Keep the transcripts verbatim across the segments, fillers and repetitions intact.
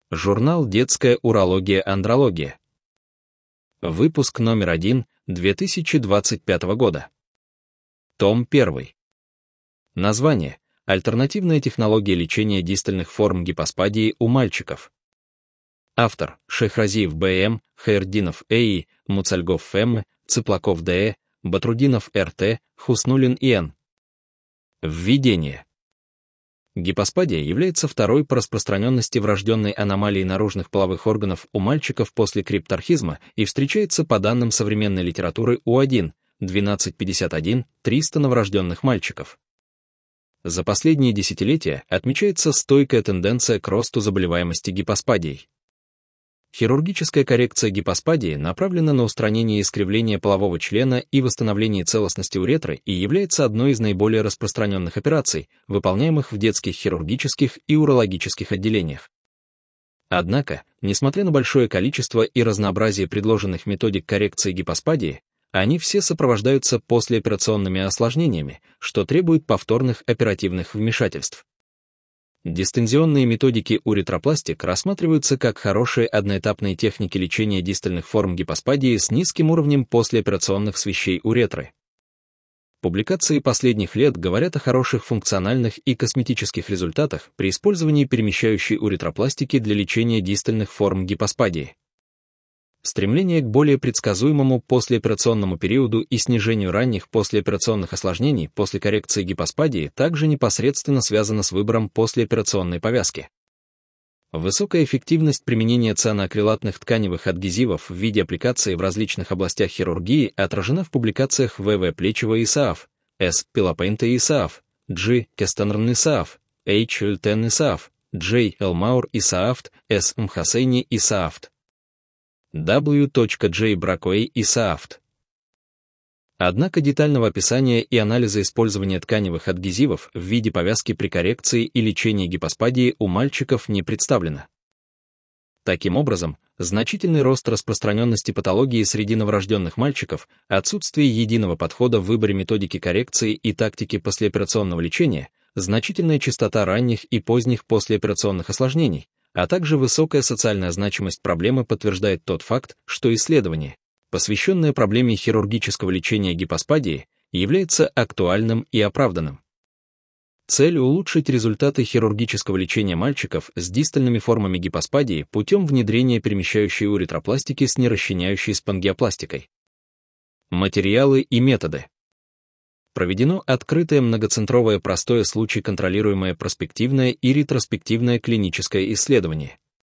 Журнал «Детская урология-андрология». Выпуск номер один две тысячи двадцать пятого года. Том первый. Название. Альтернативная технология лечения дистальных форм гипоспадии у мальчиков. Автор. Шехразиев Б М, Хайрдинов Э И, Муцальгов Ф М, Цыплаков Д Э, Батрудинов Р Т, Хуснуллин И Н. Введение. Гипоспадия является второй по распространенности врожденной аномалией наружных половых органов у мальчиков после крипторхизма и встречается по данным современной литературы у один двенадцать пятьдесят один триста новорожденных мальчиков. За последние десятилетия отмечается стойкая тенденция к росту заболеваемости гипоспадией. Хирургическая коррекция гипоспадии направлена на устранение искривления полового члена и восстановление целостности уретры и является одной из наиболее распространенных операций, выполняемых в детских хирургических и урологических отделениях. Однако, несмотря на большое количество и разнообразие предложенных методик коррекции гипоспадии, они все сопровождаются послеоперационными осложнениями, что требует повторных оперативных вмешательств. Дистензионные методики уретропластик рассматриваются как хорошие одноэтапные техники лечения дистальных форм гипоспадии с низким уровнем послеоперационных свищей уретры. Публикации последних лет говорят о хороших функциональных и косметических результатах при использовании перемещающей уретропластики для лечения дистальных форм гипоспадии. Стремление к более предсказуемому послеоперационному периоду и снижению ранних послеоперационных осложнений после коррекции гипоспадии также непосредственно связано с выбором послеоперационной повязки. Высокая эффективность применения цианоакрилатных тканевых адгезивов в виде аппликации в различных областях хирургии отражена в публикациях В В Плечева Исааф, С. Пилопейнта Исааф, G. Кестанрн Исааф, H. Эльтен Исааф, J. Элмаур Исаафт, С. Мхасейни Исаафт. W. J. Бракуэй Исаафт. Однако детального описания и анализа использования тканевых адгезивов в виде повязки при коррекции и лечении гипоспадии у мальчиков не представлено. Таким образом, значительный рост распространенности патологии среди новорожденных мальчиков, отсутствие единого подхода в выборе методики коррекции и тактики послеоперационного лечения, значительная частота ранних и поздних послеоперационных осложнений, а также высокая социальная значимость проблемы подтверждает тот факт, что исследование, посвященное проблеме хирургического лечения гипоспадии, является актуальным и оправданным. Цель — улучшить результаты хирургического лечения мальчиков с дистальными формами гипоспадии путем внедрения перемещающей уретропластики с нерасчленяющей спонгиопластикой. Материалы и методы. Проведено открытое многоцентровое простое случай контролируемое проспективное и ретроспективное клиническое исследование.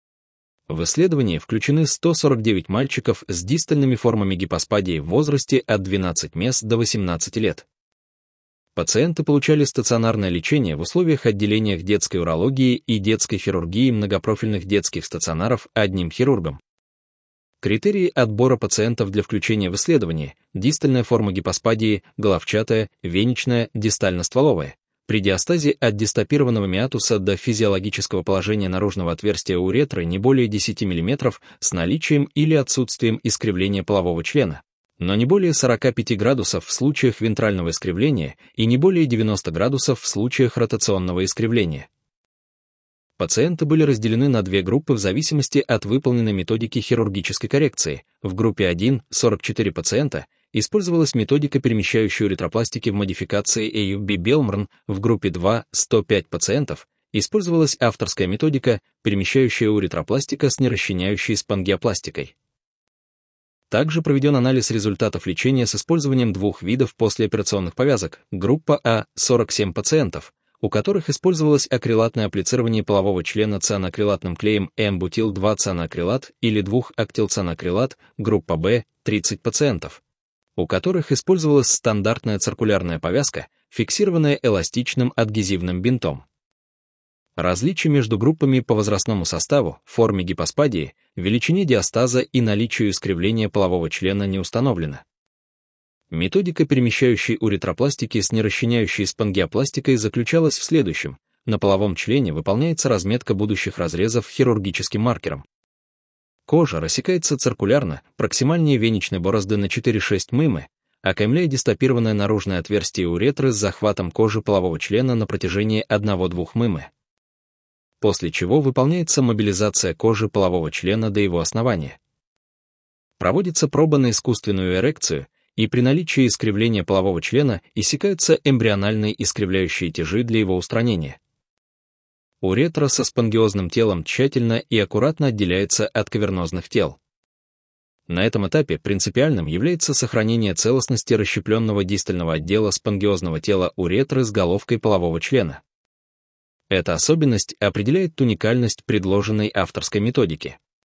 В исследование включены сто сорок девять мальчиков с дистальными формами гипоспадии в возрасте от двенадцати месяцев до восемнадцати лет. Пациенты получали стационарное лечение в условиях отделениях детской урологии и детской хирургии многопрофильных детских стационаров одним хирургом. Критерии отбора пациентов для включения в исследование: дистальная форма гипоспадии, головчатая, венечная, дистально-стволовая. При диастазе от дистопированного миатуса до физиологического положения наружного отверстия уретры не более десяти миллиметров с наличием или отсутствием искривления полового члена, но не более сорока пяти градусов в случаях вентрального искривления и не более девяноста градусов в случаях ротационного искривления. Пациенты были разделены на две группы в зависимости от выполненной методики хирургической коррекции. В группе один — сорок четыре пациента, использовалась методика перемещающей уретропластики в модификации A U B Белморн, в группе два — сто пять пациентов, использовалась авторская методика перемещающая уретропластика с нерасчленяющей спонгиопластикой. Также проведен анализ результатов лечения с использованием двух видов послеоперационных повязок. Группа А — сорок семь пациентов, у которых использовалось акрилатное апплицирование полового члена цианоакрилатным клеем М-бутил два цианоакрилат или двух-актилцианоакрилат, группа Б — тридцать пациентов, у которых использовалась стандартная циркулярная повязка, фиксированная эластичным адгезивным бинтом. Различий между группами по возрастному составу, форме гипоспадии, величине диастаза и наличию искривления полового члена не установлено. Методика перемещающей уретропластики с нерасчленяющей спонгиопластикой заключалась в следующем: на половом члене выполняется разметка будущих разрезов хирургическим маркером. Кожа рассекается циркулярно, проксимальнее венечной борозды на четыре-шесть мм, окаймляя дистопированное наружное отверстие уретры с захватом кожи полового члена на протяжении одного-двух мм. после чего выполняется мобилизация кожи полового члена до его основания. Проводится проба на искусственную эрекцию, и при наличии искривления полового члена иссякаются эмбриональные искривляющие тяжи для его устранения. Уретра со спонгиозным телом тщательно и аккуратно отделяется от кавернозных тел. На этом этапе принципиальным является сохранение целостности расщепленного дистального отдела спонгиозного тела уретры с головкой полового члена. Эта особенность определяет туникальность предложенной авторской методики.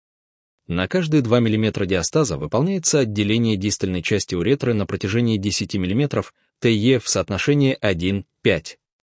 На каждые два миллиметра диастаза выполняется отделение дистальной части уретры на протяжении десяти миллиметров ТЕ в соотношении один к пяти.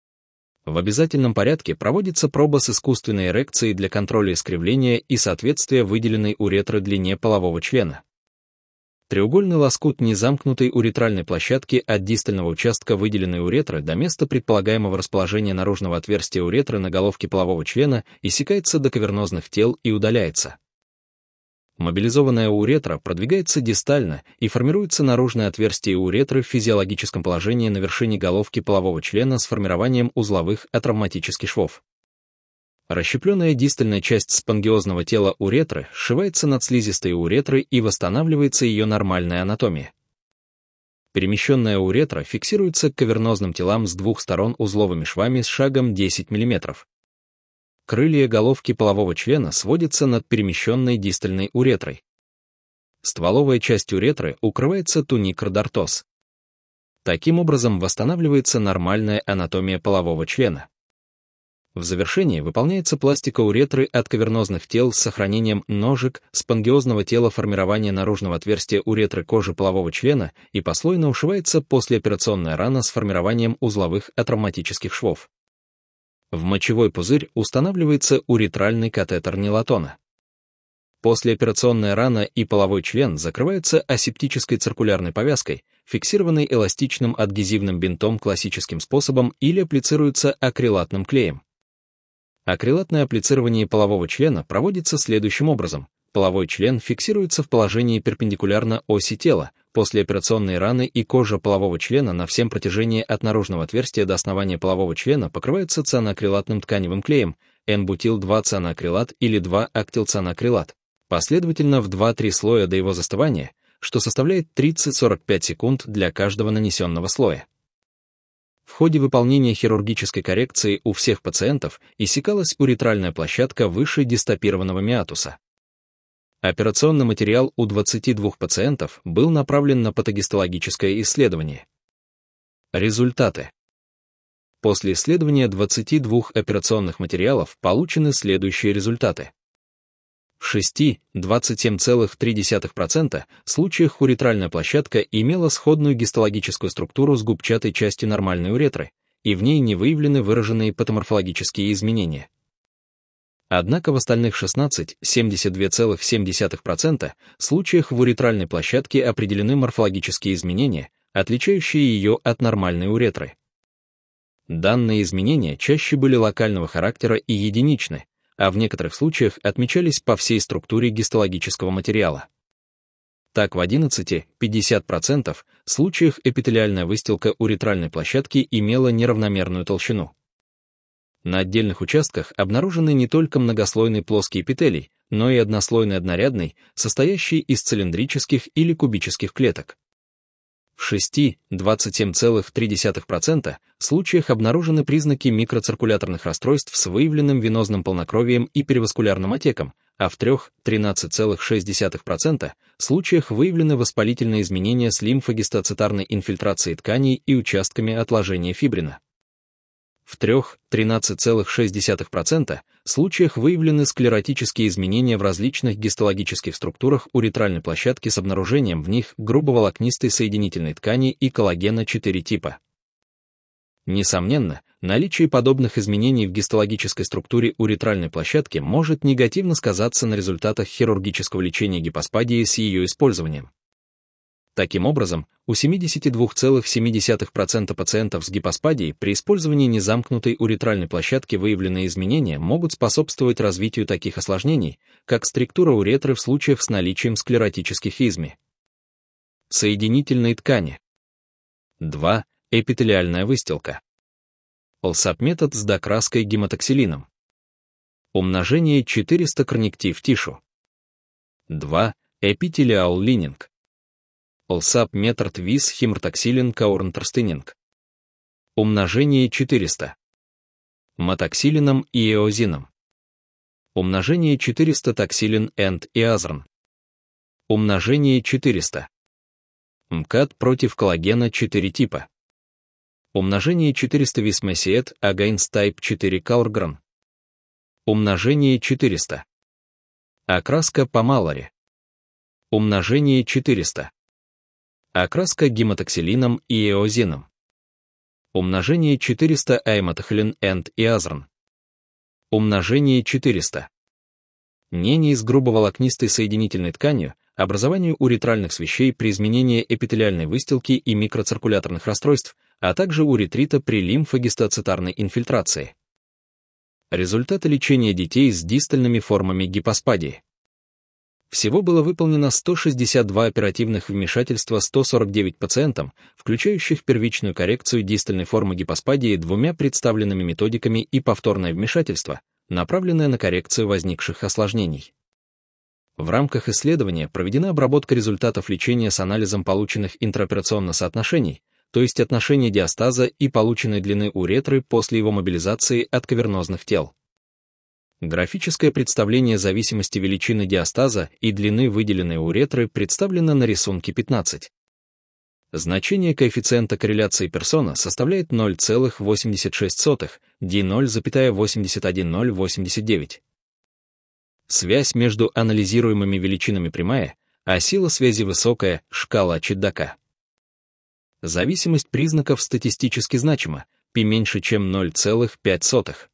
В обязательном порядке проводится проба с искусственной эрекцией для контроля искривления и соответствия выделенной уретры длине полового члена. Треугольный лоскут незамкнутой уретральной площадки от дистального участка выделенной уретры до места предполагаемого расположения наружного отверстия уретры на головке полового члена иссякается до кавернозных тел и удаляется. Мобилизованная уретра продвигается дистально и формируется наружное отверстие уретры в физиологическом положении на вершине головки полового члена с формированием узловых атравматических швов. Расщепленная дистальная часть спонгиозного тела уретры сшивается над слизистой уретрой и восстанавливается ее нормальная анатомия. Перемещенная уретра фиксируется к кавернозным телам с двух сторон узловыми швами с шагом десять миллиметров. Крылья головки полового члена сводятся над перемещенной дистальной уретрой. Стволовая часть уретры укрывается туникродартоз. Таким образом восстанавливается нормальная анатомия полового члена. В завершении выполняется пластика уретры от кавернозных тел с сохранением ножек, спонгиозного тела формирования наружного отверстия уретры кожи полового члена и послойно ушивается послеоперационная рана с формированием узловых атравматических швов. В мочевой пузырь устанавливается уретральный катетер нилатона. Послеоперационная рана и половой член закрываются асептической циркулярной повязкой, фиксированной эластичным адгезивным бинтом классическим способом или апплицируются акрилатным клеем. Акрилатное апплицирование полового члена проводится следующим образом. Половой член фиксируется в положении перпендикулярно оси тела, послеоперационные раны и кожа полового члена на всем протяжении от наружного отверстия до основания полового члена покрываются цианоакрилатным тканевым клеем, Н-бутил два цианоакрилат или два актилцианоакрилат, последовательно в два-три слоя до его застывания, что составляет тридцать-сорок пять секунд для каждого нанесенного слоя. В ходе выполнения хирургической коррекции у всех пациентов иссякалась уретральная площадка выше дистопированного миатуса. Операционный материал у двадцати двух пациентов был направлен на патогистологическое исследование. Результаты. После исследования двадцати двух операционных материалов получены следующие результаты. В шести — двадцать семь целых три десятых процента случаях уретральная площадка имела сходную гистологическую структуру с губчатой частью нормальной уретры, и в ней не выявлены выраженные патоморфологические изменения. Однако в остальных шестнадцати — семьдесят два целых семь десятых процента случаях в уретральной площадке определены морфологические изменения, отличающие ее от нормальной уретры. Данные изменения чаще были локального характера и единичны, а в некоторых случаях отмечались по всей структуре гистологического материала. Так, в одиннадцати — пятьдесят процентов случаях эпителиальная выстилка уретральной площадки имела неравномерную толщину. На отдельных участках обнаружены не только многослойный плоский эпителий, но и однослойный однорядный, состоящий из цилиндрических или кубических клеток. В шести — двадцать семь целых три десятых процента случаях обнаружены признаки микроциркуляторных расстройств с выявленным венозным полнокровием и переваскулярным отеком, а в трех — тринадцать целых шесть десятых процента случаях выявлены воспалительные изменения с лимфогистоцитарной инфильтрацией тканей и участками отложения фибрина. В трех — тринадцать целых шесть десятых процента случаях выявлены склеротические изменения в различных гистологических структурах уретральной площадки с обнаружением в них грубоволокнистой соединительной ткани и коллагена четыре типа. Несомненно, наличие подобных изменений в гистологической структуре уретральной площадки может негативно сказаться на результатах хирургического лечения гипоспадии с ее использованием. Таким образом, у семидесяти двух целых семи десятых процента пациентов с гипоспадией при использовании незамкнутой уретральной площадки выявленные изменения могут способствовать развитию таких осложнений, как структура уретры в случаях с наличием склеротических изми. Соединительные ткани. два. Эпителиальная выстилка. ЛСАП-метод с докраской гематоксилином. Умножение четыреста корнектив тишу. два. Эпителиал лининг. Лсап метрт вис химртоксилин каурнтерстынинг. Умножение четыреста. Мотоксилином и эозином. Умножение четыреста токсилин энд и азрн. Умножение четыреста. МКАД против коллагена четыре типа. Умножение четыреста висмесиет against type четыре каургран. Умножение четыреста. Окраска по маларе. Умножение четыреста. Окраска гематоксилином и эозином. Умножение четыреста аймотохлин энд и азрн. Умножение четыреста. Нени с грубоволокнистой соединительной тканью, образованию уретральных свещей при изменении эпителиальной выстилки и микроциркуляторных расстройств, а также уретрита при лимфогистоцитарной инфильтрации. Результаты лечения детей с дистальными формами гипоспадии. Всего было выполнено сто шестьдесят два оперативных вмешательства ста сорока девяти пациентам, включающих первичную коррекцию дистальной формы гипоспадии двумя представленными методиками и повторное вмешательство, направленное на коррекцию возникших осложнений. В рамках исследования проведена обработка результатов лечения с анализом полученных интраоперационно соотношений, то есть отношения диастаза и полученной длины уретры после его мобилизации от кавернозных тел. Графическое представление зависимости величины диастаза и длины выделенной уретры представлено на рисунке пятнадцать. Значение коэффициента корреляции персона составляет ноль целых восемьдесят шесть сотых, ди ноль целых восемьдесят один ноль восемьдесят девять. Связь между анализируемыми величинами прямая, а сила связи высокая, шкала Чеддака. Зависимость признаков статистически значима, π меньше, чем ноль целых пять сотых.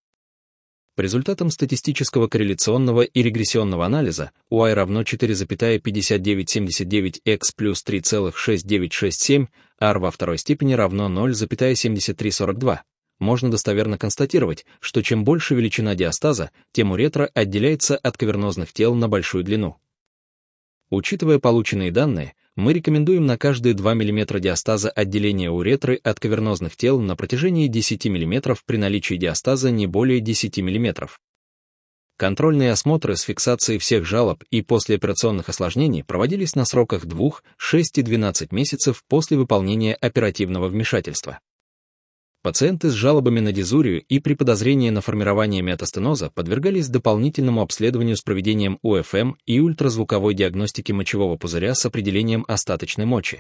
По результатам статистического корреляционного и регрессионного анализа у y равно четыре целых пятьдесят девять семьдесят девять х плюс три целых шесть девять шесть семь, r во второй степени равно ноль целых семьдесят три сорок два. Можно достоверно констатировать, что чем больше величина диастаза, тем уретра отделяется от кавернозных тел на большую длину. Учитывая полученные данные, мы рекомендуем на каждые два миллиметра диастаза отделение уретры от кавернозных тел на протяжении десяти миллиметров при наличии диастаза не более десяти миллиметров. Контрольные осмотры с фиксацией всех жалоб и послеоперационных осложнений проводились на сроках двух, шести и двенадцати месяцев после выполнения оперативного вмешательства. Пациенты с жалобами на дизурию и при подозрении на формирование метастеноза подвергались дополнительному обследованию с проведением у эф эм и ультразвуковой диагностики мочевого пузыря с определением остаточной мочи.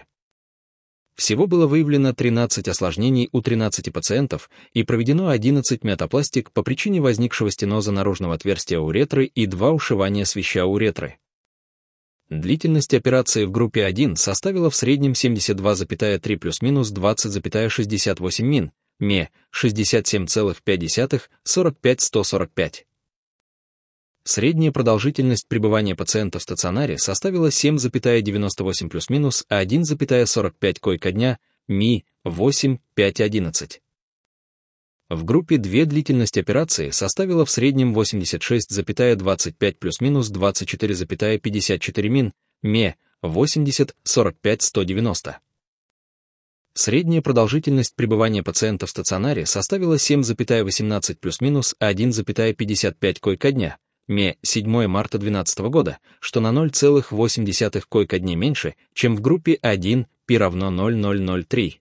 Всего было выявлено тринадцать осложнений у тринадцати пациентов и проведено одиннадцать метапластик по причине возникшего стеноза наружного отверстия уретры и два ушивания свища уретры. Длительность операции в группе один составила в среднем семьдесят два целых три плюс-минус двадцать целых шестьдесят восемь мин, ме шестьдесят семь целых пять десятых, сорок пять сто сорок пять. Средняя продолжительность пребывания пациента в стационаре составила семь целых девяносто восемь плюс-минус один целых сорок пять койка дня, ми восемь пять одиннадцать. В группе два длительность операции составила в среднем восемьдесят шесть целых двадцать пять плюс-минус двадцать четыре целых пятьдесят четыре мин, ме восемьдесят сорок пять сто девяносто. Средняя продолжительность пребывания пациента в стационаре составила семь целых восемнадцать плюс-минус один целых пятьдесят пять койка дня, ме седьмого марта две тысячи двенадцатого года, что на ноль целых восемь десятых койка дней меньше, чем в группе один, π равно ноль целых ноль три.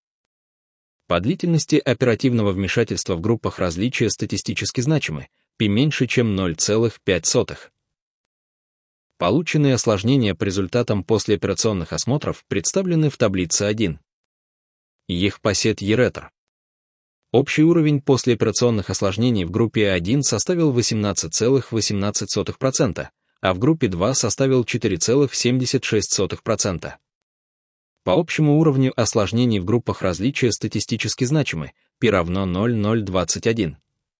По длительности оперативного вмешательства в группах различия статистически значимы, π меньше, чем ноль целых пять сотых. Полученные осложнения по результатам послеоперационных осмотров представлены в таблице один. Ехпосет еретр. Общий уровень послеоперационных осложнений в группе один составил восемнадцать целых восемнадцать сотых процента, а в группе два составил четыре целых семьдесят шесть сотых процента. По общему уровню осложнений в группах различия статистически значимы, π равно ноль целых ноль двадцать один.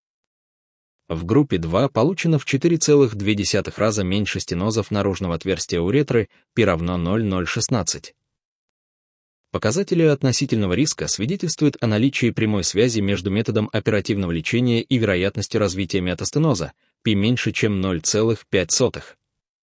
В группе два получено в четыре целых две десятых раза меньше стенозов наружного отверстия уретры, π равно ноль целых ноль шестнадцать. Показатели относительного риска свидетельствуют о наличии прямой связи между методом оперативного лечения и вероятностью развития метастеноза, π меньше, чем ноль целых пять сотых.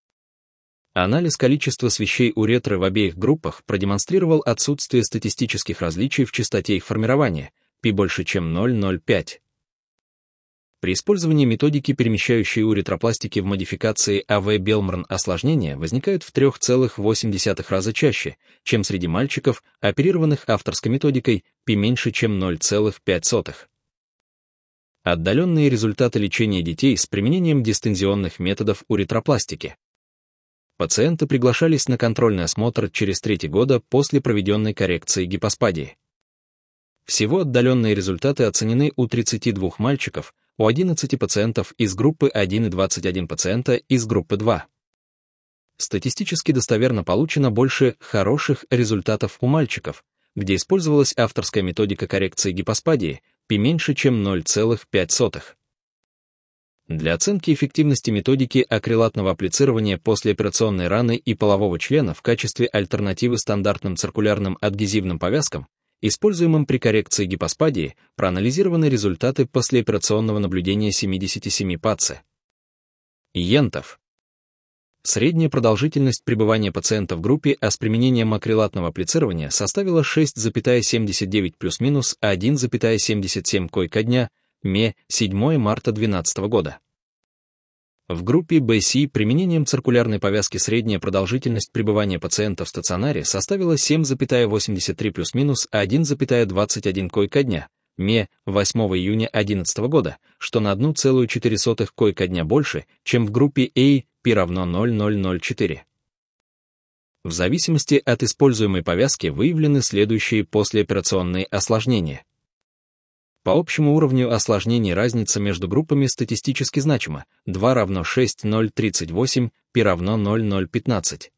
Анализ количества свищей уретры в обеих группах продемонстрировал отсутствие статистических различий в частоте их формирования, π больше, чем ноль целых ноль пять. При использовании методики, перемещающей уретропластики в модификации эй ви Белморн осложнения, возникают в три целых восемь десятых раза чаще, чем среди мальчиков, оперированных авторской методикой, пи меньше, чем ноль целых пять сотых. Отдаленные результаты лечения детей с применением дистензионных методов уретропластики. Пациенты приглашались на контрольный осмотр через третий года после проведенной коррекции гипоспадии. Всего отдаленные результаты оценены у тридцати двух мальчиков, у одиннадцати пациентов из группы один и двадцати одного пациента из группы два. Статистически достоверно получено больше хороших результатов у мальчиков, где использовалась авторская методика коррекции гипоспадии, пи меньше, чем ноль целых пять сотых. Для оценки эффективности методики акрилатного апплицирования послеоперационной раны и полового члена в качестве альтернативы стандартным циркулярным адгезивным повязкам, используемым при коррекции гипоспадии, проанализированы результаты послеоперационного наблюдения семидесяти семи паци. Йентов. Средняя продолжительность пребывания пациента в группе А с применением акрилатного апплицирования составила шесть целых семьдесят девять плюс-минус один целых семьдесят семь койко-дня, ме, седьмое марта две тысячи двенадцатого года. В группе Б-С применением циркулярной повязки средняя продолжительность пребывания пациента в стационаре составила семь целых восемьдесят три плюс-минус один целых двадцать один койко-дня, ме, восьмого июня две тысячи одиннадцатого года, что на одну целую четыре сотых койко-дня больше, чем в группе А, π равно ноль целых ноль ноль четыре. В зависимости от используемой повязки выявлены следующие послеоперационные осложнения. По общему уровню осложнений разница между группами статистически значима, два равно шесть целых ноль тридцать восемь, π равно ноль целых ноль пятнадцать.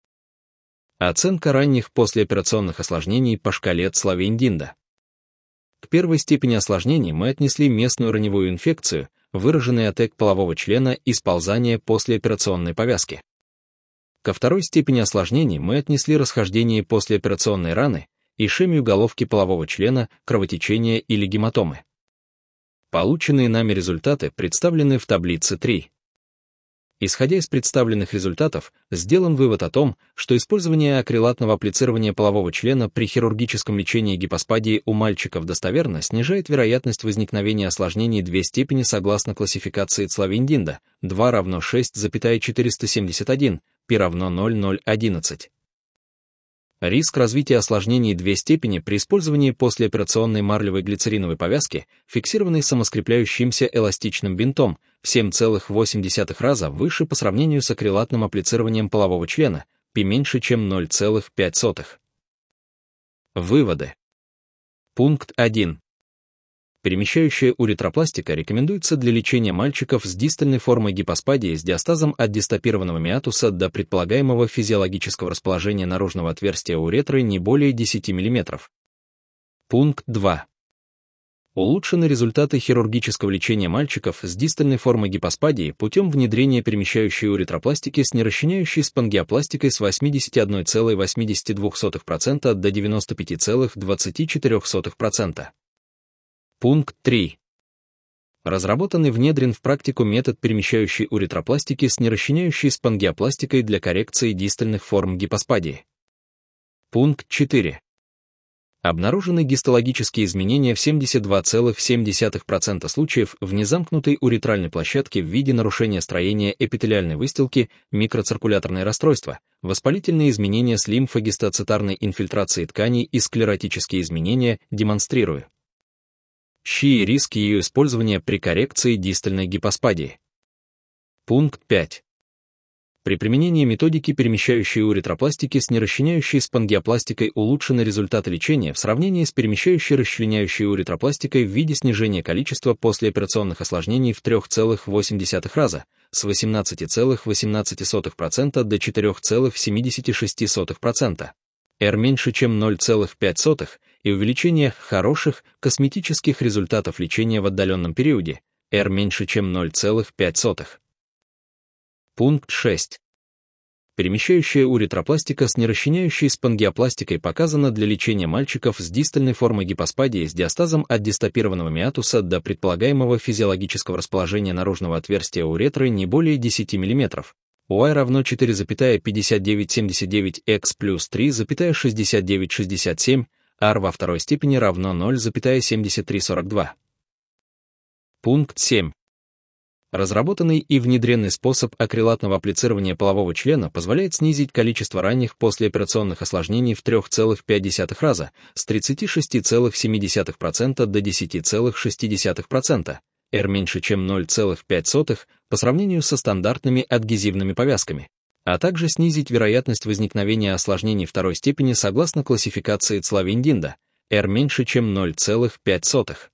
Оценка ранних послеоперационных осложнений по шкале Цлавейн-Динда. К первой степени осложнений мы отнесли местную раневую инфекцию, выраженный отек полового члена и сползание послеоперационной повязки. Ко второй степени осложнений мы отнесли расхождение послеоперационной раны, ишемию головки полового члена, кровотечение или гематомы. Полученные нами результаты представлены в таблице три. Исходя из представленных результатов, сделан вывод о том, что использование акрилатного апплицирования полового члена при хирургическом лечении гипоспадии у мальчиков достоверно снижает вероятность возникновения осложнений две степени согласно классификации Цлавейн-Динда, два равно шесть целых четыреста семьдесят один, π равно ноль целых ноль одиннадцать. Риск развития осложнений две степени при использовании послеоперационной марлевой глицериновой повязки, фиксированной самоскрепляющимся эластичным бинтом, в семь целых восемь десятых раза выше по сравнению с акрилатным апплицированием полового члена, π меньше, чем ноль целых пять сотых. Выводы. Пункт один. Перемещающая уретропластика рекомендуется для лечения мальчиков с дистальной формой гипоспадии с диастазом от дистопированного миатуса до предполагаемого физиологического расположения наружного отверстия уретры не более десяти миллиметров. Пункт два. Улучшены результаты хирургического лечения мальчиков с дистальной формой гипоспадии путем внедрения перемещающей уретропластики с нерасчленяющей спонгиопластикой с восемьдесят один целых восемьдесят два сотых процента до девяноста пяти целых двадцати четырёх сотых процента. Пункт три. Разработан и внедрен в практику метод перемещающей уретропластики с нерасчленяющей спонгиопластикой для коррекции дистальных форм гипоспадии. Пункт четыре. Обнаружены гистологические изменения в семьдесят два целых семь десятых процента случаев в незамкнутой уретральной площадке в виде нарушения строения эпителиальной выстилки, микроциркуляторные расстройства, воспалительные изменения с лимфогистоцитарной инфильтрацией тканей и склеротические изменения, демонстрирую. Щи и риск ее использования при коррекции дистальной гипоспадии. Пункт пять. При применении методики перемещающей уретропластики с нерасчленяющей спонгиопластикой улучшены результаты лечения в сравнении с перемещающей расчленяющей уретропластикой в виде снижения количества послеоперационных осложнений в три целых восемь десятых раза, с восемнадцати целых восемнадцати сотых процента до четырёх целых семидесяти шести сотых процента. R меньше, чем ноль целых пять сотых, и увеличение хороших косметических результатов лечения в отдаленном периоде, R меньше, чем ноль целых пять сотых. Пункт шесть. Перемещающая уретропластика с нерасчленяющей спонгиопластикой показана для лечения мальчиков с дистальной формой гипоспадии с диастазом от дистопированного миатуса до предполагаемого физиологического расположения наружного отверстия уретры не более десяти миллиметров. Y равно четыре целых пятьдесят девять семьдесят девять x плюс три целых шестьдесят девять шестьдесят семь, R во второй степени равно ноль целых семьдесят три сорок два. Пункт семь. Разработанный и внедренный способ акрилатного апплицирования полового члена позволяет снизить количество ранних послеоперационных осложнений в три целых пять десятых раза, с тридцати шести целых семи десятых процента до десяти целых шести десятых процента, R меньше чем ноль целых пять сотых по сравнению со стандартными адгезивными повязками, а также снизить вероятность возникновения осложнений второй степени согласно классификации Цлавин-Динда, R меньше чем ноль целых пять сотых.